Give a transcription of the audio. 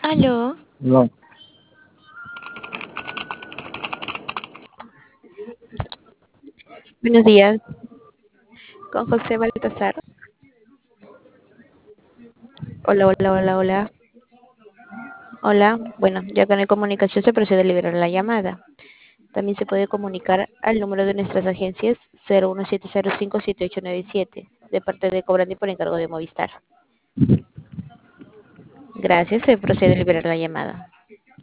Aló, No, buenos días, con José Baltasar. Hola, hola, hola, hola. Hola, bueno, ya que no hay comunicación se procede a liberar la llamada. También se puede comunicar al número de nuestras agencias 017057897 de parte de Cobrandi por encargo de Movistar. Gracias, se procede a liberar la llamada.